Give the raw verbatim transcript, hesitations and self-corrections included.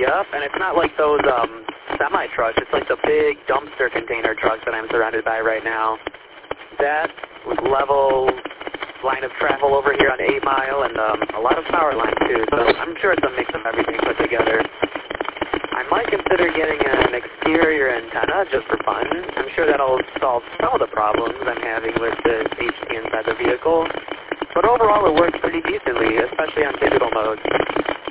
Yep, and it's not like those um, semi-trucks. It's like the big dumpster container trucks that I'm surrounded by right now. That with level line of travel over here on eight Mile and um, a lot of power lines too. So I'm sure it's a mix of everything put together. I might consider getting an exterior antenna just for fun. I'm sure that'll solve some of the problems I'm having with the H T inside the vehicle. But overall, it works pretty decently, especially on digital mode.